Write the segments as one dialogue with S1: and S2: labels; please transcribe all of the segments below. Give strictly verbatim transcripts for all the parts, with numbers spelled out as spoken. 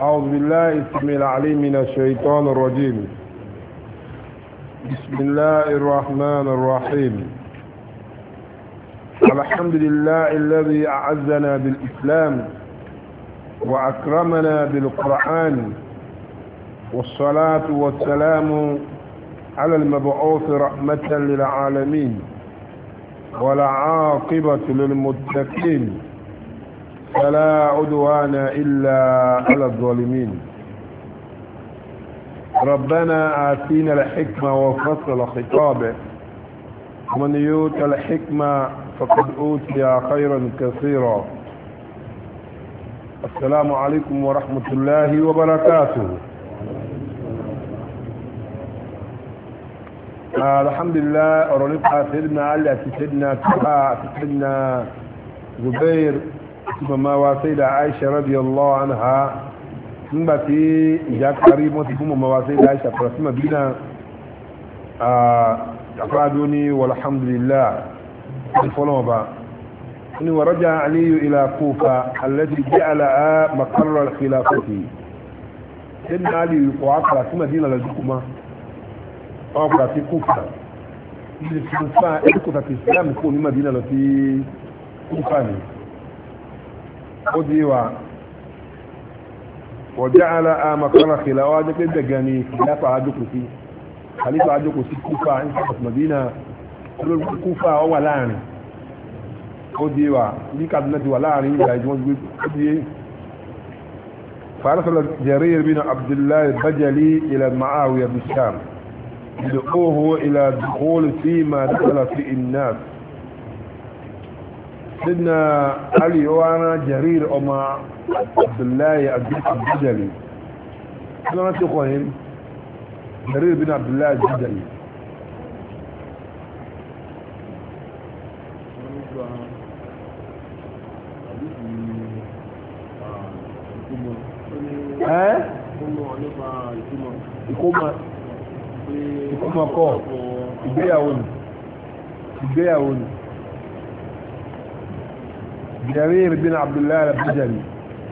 S1: أعوذ بالله السميع العليم من الشيطان الرجيم. بسم الله الرحمن الرحيم. الحمد لله الذي أعزنا بالإسلام وأكرمنا بالقرآن، والصلاة والسلام على المبعوث رحمة للعالمين ولا عاقبة للمتقين فلا عدوان إلا على الظالمين. ربنا آتينا الحكمة وفصل خطابه، ومن يؤت الحكمة فقد أوتي خيرا كثيرا. السلام عليكم ورحمة الله وبركاته. آه الحمد لله. ورنبقى سيدنا علي سيدنا تباع سيدنا زبير ما وسيدة عائشة رضي الله عنها نبتي جاء قريب وتكون ما وسيدة عائشة فرسمة بنا أفادوني والحمد لله الفلوم با ورجع علي إلى كوفة التي جعلها مقر الخلافة. سيدنا علي وعقل في مدينة للجكمة أوقع في كوفة الخلافة كوفة الإسلام يكون مدينة التي كوفة وديوا وجعل مقر خلافة كدغاني خلافة عجوكسي خليفة عجوكسي كوفة عند مدينة كوفة هو لاني وديوا دي كانت ولاني جايزون ودي. فارسل جرير بن عبد الله البجلي الى معاوية بالشام يدعوه الى الدخول فيما دخل في الناس. سيدنا علي وانا جرير اما عبد الله البجلي انا تقول جرير بن عبد الله البجلي ها ìkómà ìkómà kọ́ ìgbéyàwó ni ìgbéyàwó ni جرير بن عبد الله البجلي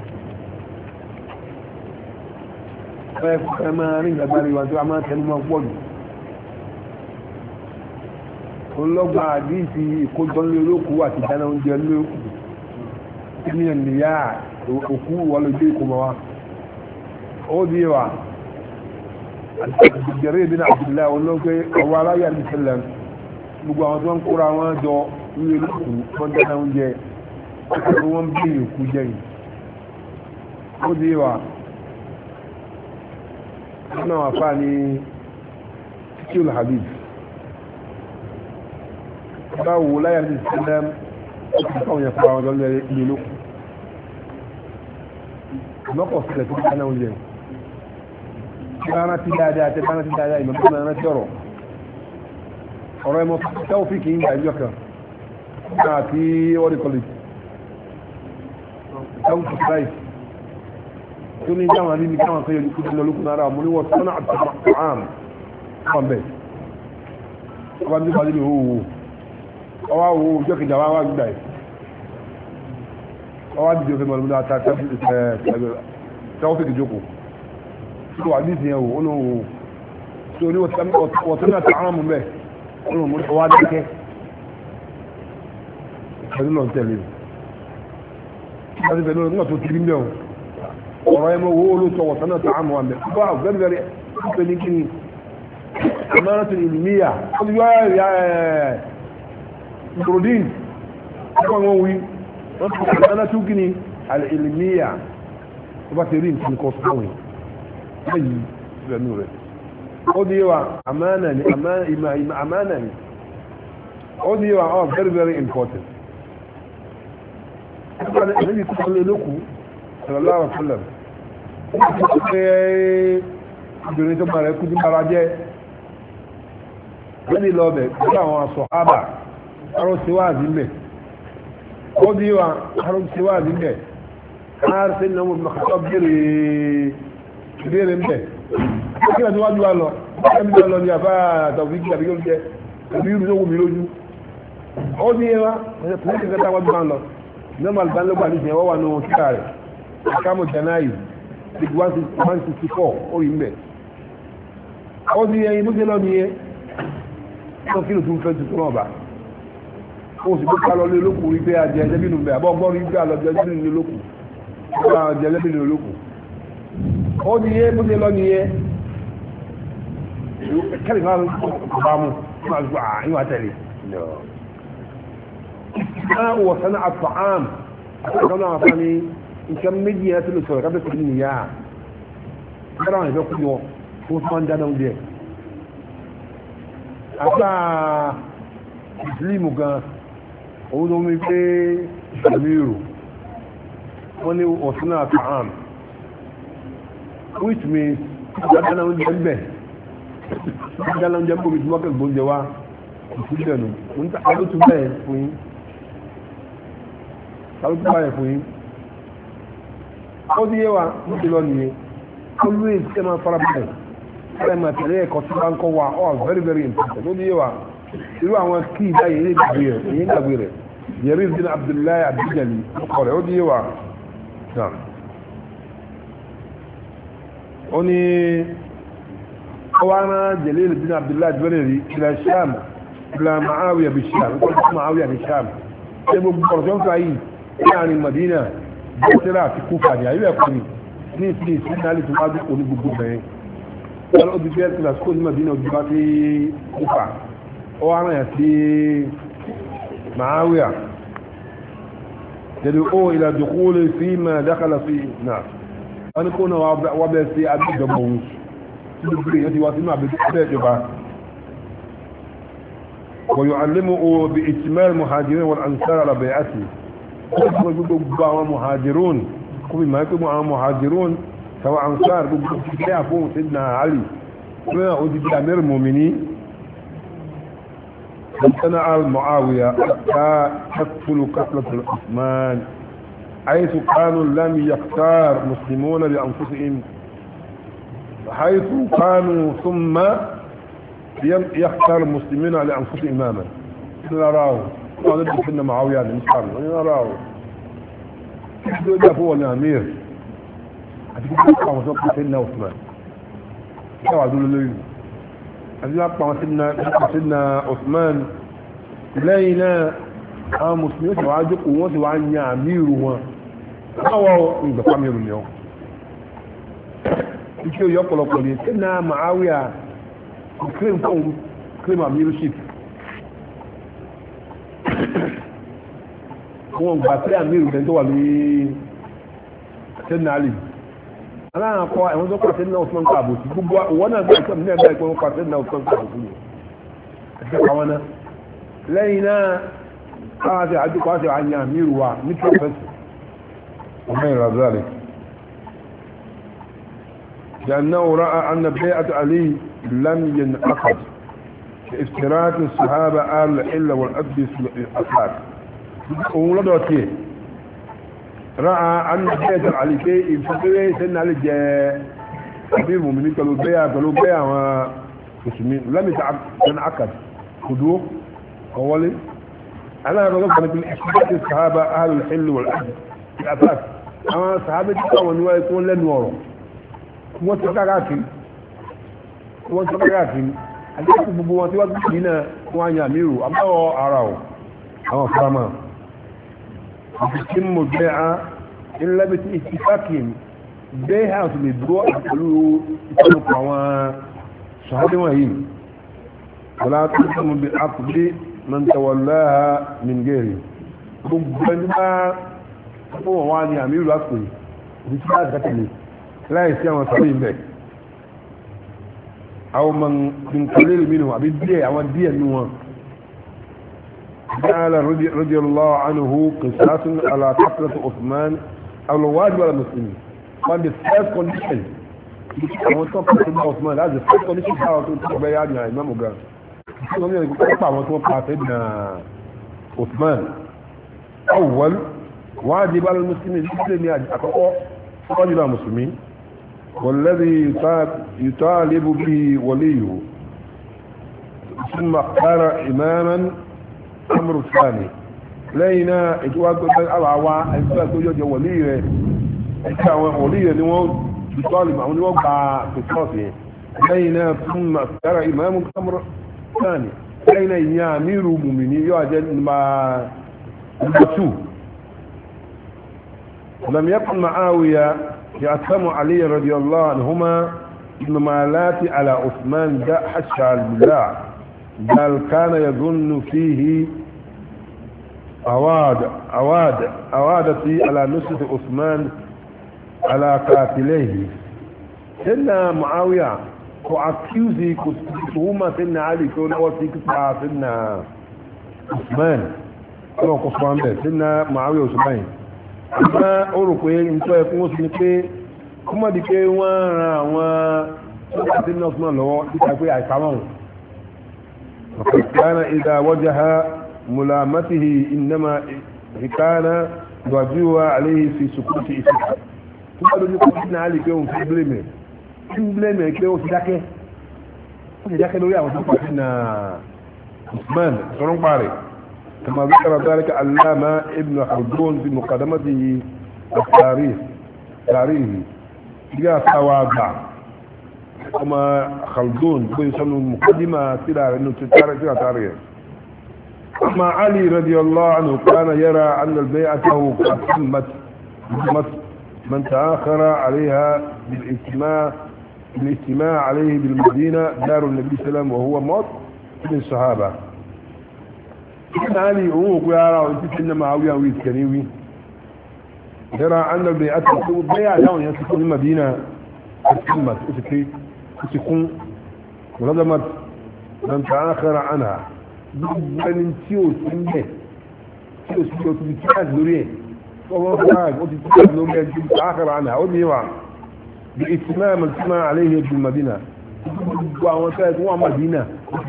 S1: فما رين الباري وانتو عمان كلمة قول كل لغة عديثي كل ضل لوكو واتدانا ونجل لوكو من النياع وكو والديكم وا اوديوا جرير بن عبد الله والله اولا يا مسلم gbogbo àwọn tó ń kóra wọn jọ ní olókùn wọ́n dáná oúnjẹ wọ́n bí ìkú jẹ́ yìí ó dí wà nínú àwọn àfáà ní tíkíl habib báwo láyà ní ìsìlẹ̀ ó ti fáwọn yẹn fún àwọn ọjọ́ ilé olókùn mọ́kọ̀ sílẹ̀ tó dáná oúnjẹ tí wọ́n rántí dáadáa tẹ́ bá rántí dáadáa ìmọ̀ tó máa rántí ọ̀rọ̀ ọ̀rọ̀ ẹmọ tẹ́wọ́fíkì ń gbà ìjọ kan àti what do you call it tẹ́wọ́ to price tó ní jáwọn àrí ní káwọn kan yọjú kúrò lókùn náà mú ní wọ́n sọ́nà àtàmàm wọ́n bẹ̀ ọba ní pàdé ní owó ọwá owó ìjọ kejì àwọn àwọn àgbà ẹ̀ ọwá dìde òfin mọ̀lúmọ́dá àtà tẹ́wọ́fíkì jókòó tó wà ní ìsìn ẹ̀wò ó lóòwò tó ní wọ́n sọ́nà àtàmàm bẹ̀ ọwá dákẹ́ pẹ̀lú lọ tẹ̀lé láti pẹ̀lú nígbà tó ti rí mẹ́wọ̀n ọ̀rọ̀ ẹmọ owó olóòtọ́ wọ̀tánà tààmù àmì bá gẹ́gẹ́rẹ́ pẹ̀lú ní kí ni amáràtì ìlúmíyà ó ti yọ́ ẹ̀yà ìgbòròdín ọkọ̀ wọn wí wọ́n ti wọ̀tánà tó kí ni ìlúmíyà ó bá ti rí nǹkan kọ́ sọ́wọ́n lẹ́yìn ìrẹ̀nú rẹ̀ ó di wa amánà ni amánà ni ó di wa oh very very important. ẹni tó lè lókù sallallahu alaihi wasallam ó ti sọ pé obìnrin tó máa rẹ̀ kú ní bara jẹ́ lẹ́ni lọ́bẹ̀ pẹ̀lú àwọn sàhábà arọ́ síwáàzí mẹ́ ó di wa arọ́ síwáàzí mẹ́ káàrí sí ìnáwó mọ̀kàtọ́ bèèrè mẹ́ kí ni wájú wa lọ ẹni lọ ní àbá àtàwọn ìgbà bí ó jẹ ẹbí irú tó wù mí lójú ó ní ẹwà pẹ̀lú ìgbà táwọn bí wọn lọ normal ban lọ́gbà ní ìṣẹ̀wọ́ wà ní ohun títà rẹ̀ akámù jẹ́náyì big one sixty four ó yìí mẹ́ ó di ẹyin bó ṣe lọ nìyẹn ó kí ló tún fẹ́ tuntun náà bá ó sì gbé lọ lé lókù rí pé ajẹ ẹlẹ́bìnú bẹ̀ àbọ̀ gbọ́ rí pé àlọ́jẹ ẹlẹ́bìnú lé lókù ó ajẹ ẹlẹ́bìnú lé lókù ó di yẹ bó ṣe lọ nìyẹn kẹ́lì kan bá mú ní wàá gbà ní wàá tẹ̀lé náà wọ̀ sánà àtọ̀ám àtọ̀ám náà fún mi nǹkan méjì yẹn tó lè sọ̀rọ̀ kábẹ́ kò ní nìyá kẹ́rọ àwọn ìfẹ́ kú yọ tó fún wọn dáná oúnjẹ àtà ìsìlímù gan òun ló mi pé ìṣàmìrò wọ́n ní ọ̀sán àtọ̀ám which means dáná oúnjẹ ń bẹ̀ dáná oúnjẹ ń bò mí tí wọ́n kẹ́ gbóúnjẹ wá ìsìlẹ̀ nù ń ta ọdún tún bẹ́ẹ̀ fún yín ọdún tún báyẹ̀ fún yín ó di yé wa ó ti lọ nìyẹn always ẹ máa fara bẹ́ẹ̀ ẹ máa tẹ̀lé ẹ̀kọ́ tí wọ́n ń kọ́ wa all very very important ó di yé wa irú àwọn kíì báyìí ilé ìgbàgbé rẹ̀ èyí ìgbàgbé rẹ̀ yẹrí bin Abdullahi Abdijali ọkọ rẹ̀ ó di yé wa náà ó ní ọwọ́n Jalil bin Abdullahi Abdijali ila Sham ila Muawiya bi Sham ó kọ́ Muawiya bi Sham ṣé gbogbo ọ̀rọ̀ tó ń fa yìí láàrin Madina bọ́sẹ̀rẹ̀ àti kúfà ní ayé ẹ̀kọ́ ni ní ìsìn ìsìn náà lè tún wá dúkò ní gbogbo bẹ̀rẹ̀ wọ́n ó di bẹ́ẹ̀ tí lásìkò ní Madina ojú bá sí kúfà ó wá rán yà sí Muawiya jẹ́dẹ̀ ó ìlà dùkúlẹ̀ sí mà dákàlà sí náà wọ́n ní kó náà wá bẹ́ẹ̀ sí abíjọba òun tí gbogbo èèyàn ti wá sínú abẹ́ ìjọba ويعلمه بإجمال المهاجرين والأنصار على بيعته gbogbo مهاجرون كم ما يكون مهاجرون سواء أنصار يعرفون سيدنا علي ما أودي بأمير المؤمنين امتنع المعاوية حتى تدخل قتلة العثمان حيث كانوا لم يختار مسلمون لأنفسهم حيث كانوا ثم يختار المسلمين لأنفسهم إماما نراه قال لك إن معاوية المسلم نراه ده هو الأمير هتكون أقوى مصطفى سيدنا عثمان شو عدول الليل هتكون أقوى سيدنا عثمان لينا àwọn mùsùlùmí ti wá jókòó wọ́n ti wá ń yan àmìrù wọn láwọ́ ìgbàpá mìírù ni ọ́ iṣẹ́ òyọ́ pọ̀lọpọ̀ ní ṣe náà Muawiya claim fún claim àmìrùship wọ́n gbà sí àmìrù rẹ̀ tó wà ní ṣẹ́nà alì aláàrán kọ́ ẹ̀wọ́n tó pàṣẹ ṣẹ́nà Usman kààbò sí gbogbo wọ́n náà gbà ìṣẹ́ ní ẹgbẹ́ ìpínlẹ̀ pàṣẹ ṣẹ́nà Usman kààbò sí ẹ̀ṣẹ́ pàwọn náà lẹ́yìn náà هذا عدو قاسي عن يامير ومثل بس وغير ذلك لأنه رأى أن بيعة علي لم ينعقد اشتراك الصحابة آل الحل والأدب الأسلاك ولدوتيه رأى أن بيعة علي كي يفتوه سنة علي جاء أبير المؤمنين قالوا بيعة قالوا بيعة ومسلمين لم يتنعقد خدوه أولي أنا أقول لك من إحساسات الصحابة أهل الحل والعقد في الأساس أما الصحابة تقوى أنه يكون لن وروا هو سكاكاتي هو سكاكاتي أجلس ببواتي وقت هنا وأن يعملوا أما هو أراه أما فرما يتم البيعة إلا باتفاقهم بيعة للدروع يقولوا يتموا قوان صحابة وهين ولا تقوم بالعقد من تولاها من غيره ربما هو واني امير العسكري بسبب قتله لا يسمى صليب به او من من قليل منه ابديه او الديه منه قال رضي, رضي الله عنه قصاص على قتلة عثمان او الواجب على المسلمين قال the first condition هو طبعا سيدنا عثمان هذا the first condition حاول تقول بيان يا امام وقال عثمان أول واجب على المسلمين واجب على المسلمين والذي يطالب به وليه ثم اختار إماما أمر الثاني لينا اتواقع الأرعوى اتواقع وليه اتواقع وليه أبي طالب عمل وقع في الصافية بين ثم ترى إمام أمر ثاني بين يامير مؤمنين يعجل ما المسوء لم يكن معاوية يأثم علي رضي الله عنهما الممالات على عثمان دا حشى بالله بل كان يظن فيه أواد أواد أوادتي على نصرة عثمان على قاتليه سنة معاوية كأكيوزي كتهما سنة علي كون أوتي كتبع سنة عثمان كون قصوان به سنة معاوية وسبعين أما أوروكوين انتو يكون سنة كما دي كي وانا وانا سنة عثمان لو يتعقوي عيكامان وقد كان إذا وجه ملامته إنما كان يواجهها عليه في سكوت إسحاق ثم لو يكون سنة علي كيوم في بلمه في بلمه كيوم في داكي في داكي لو يعود سنة عثمان سنون باري كما ذكر ذلك علامة ابن خلدون في مقدمته التاريخ تاريخي جاء سواقع كما خلدون يسمى مقدمة تلا انه تتاريخ تاريخ اما علي رضي الله عنه كان يرى ان البيعة قد تمت من تآخر عليها بالاجتماع بالاجتماع عليه بالمدينة دار النبي صلى الله عليه وسلم وهو موت من الصحابة كان علي هو يرى وانت سنة معاوية ويتكنيوي يرى أن البيعة بيع داون يسكن المدينة تتمت تكون ولدمت من تآخر عنها من تيوس من ده تيوس تيوس تيوس نوريه وهو فراغ وتتيوس نوريه تآخر عنها وديوا بإتمام الاجتماع عليه بالمدينة وعوانتات وعمدينة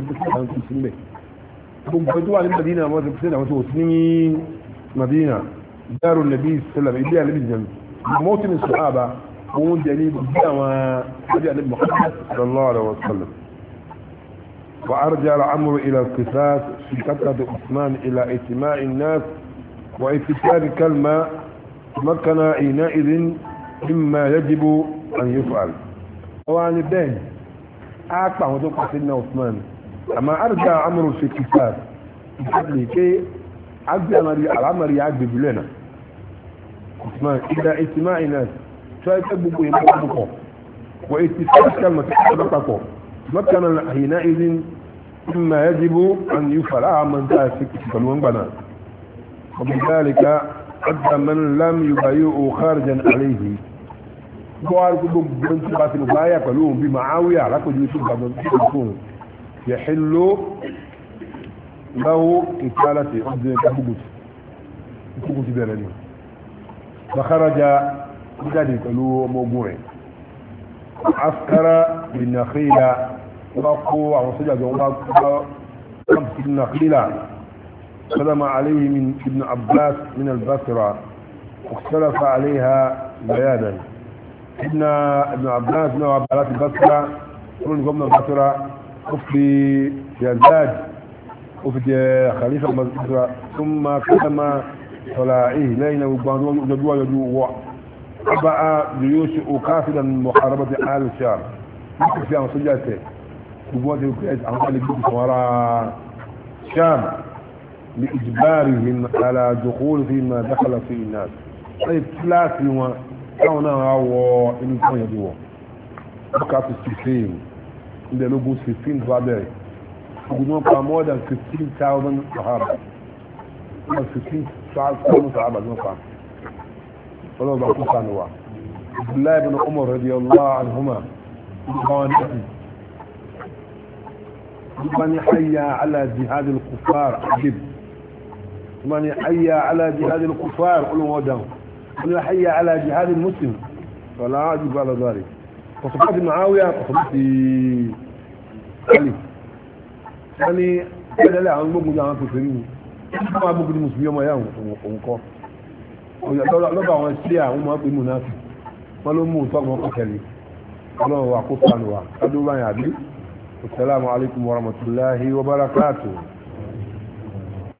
S1: بمفتوى المدينة وتبسنة وتوسنين مدينة دار النبي صلى الله عليه وسلم إليها النبي موطن الصحابة ومن جانب الدعوة حاجة النبي محمد صلى الله عليه وسلم وأرجع الأمر إلى القصاص في كثرة عثمان إلى اجتماع الناس وإفتار كلمة تمكن حينئذ مما يجب أن يفعل وعن الدين أقطع وتوقع سيدنا عثمان أما أرجع أمر في القصاص بحبلي كي عبد الأمر يعجب لنا عثمان إلى اجتماع الناس شايف أبوكو يمكنكم وإتفاق كلمة تحبطكم مكان حينئذ مما يجب أن يفعل من تأسك فالون بنا وبذلك أدى من لم يبايعوا خارجا عليه قوار كدوم بنت بات مبايع قالوهم بمعاوية لكو يوسف بن يحل له قتالته أبدا كبوت كبوت بيرني فخرج بذلك قالوا موضوعين عسكر بالنخيلة وقوا وصجد وقوا خمس النخيلة قدم عليه من ابن عباس من البصرة واختلف عليها بيادا ابن ابن عباس من عباس البصرة كل قمنا البصرة وفي يزداد وفي خليفة البصرة ثم قدم طلائه لين وقانون جدوى جدوى أبعى جيوش أكافدا محاربة آل الشام يمكن فيها مسجاته قوات الكريس عن ذلك وراء الشام لإجبارهم على دخول فيما دخل فيه الناس طيب ثلاث يوم كونا هو إن كان يدوى بقى في السفين عند لقوا السفين بعد يقولون بقى more than fifteen thousand صحابة fifteen thousand صحابة نقع ولو بقى كسانوا عبد الله بن عمر رضي الله عنهما قوانين من حي على جهاد الكفار عجب من حي على جهاد الكفار قلوا ودهم من حي على جهاد المسلم فلا عجب على ذلك فصفات معاوية فصفات علي يعني كذا لا عن بقوا جاء كفرين ما بقوا المسلمين يوم يوم ونقول lọ́dọ̀ àwọn sí àwọn ọmọ pé múnáfi wọ́n ló mú ìtọ́gbọ̀n kọ́kẹ́lẹ̀ ọlọ́run wa kó sànù wa kádó báyìí àbí assalamu alaikum warahmatullahi wabarakatuh